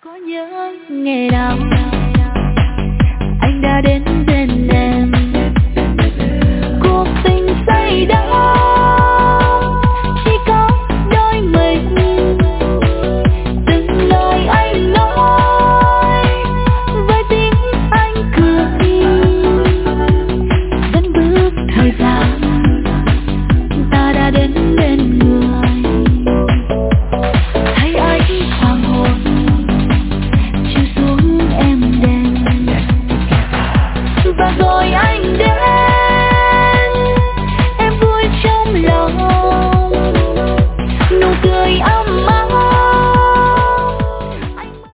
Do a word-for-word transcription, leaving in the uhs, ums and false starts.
Có nhớ ngày nào anh đã đến bên